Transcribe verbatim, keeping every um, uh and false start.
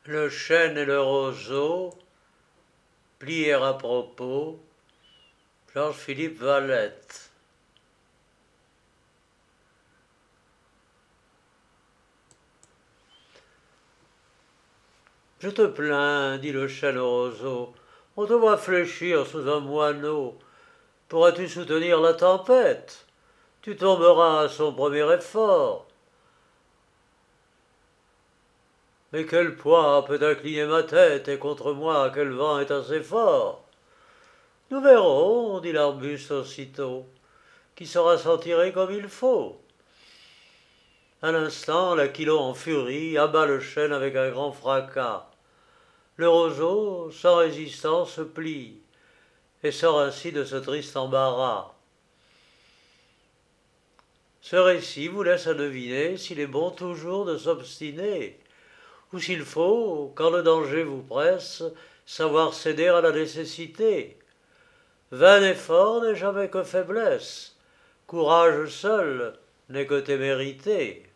Le chêne et le roseau, pliés à propos, Georges-Philippe Valette. Je te plains, dit le chêne au roseau, on te voit fléchir sous un moineau. Pourras-tu soutenir la tempête? Tu tomberas à son premier effort. Mais quel poids peut incliner ma tête, et contre moi quel vent est assez fort? Nous verrons, dit l'arbuste aussitôt, qui saura s'en tirer comme il faut. Un instant, l'aquilon en furie abat le chêne avec un grand fracas. Le roseau, sans résistance, se plie, et sort ainsi de ce triste embarras. Ce récit vous laisse à deviner s'il est bon toujours de s'obstiner, ou s'il faut, quand le danger vous presse, savoir céder à la nécessité. Vain effort n'est jamais que faiblesse, courage seul n'est que témérité.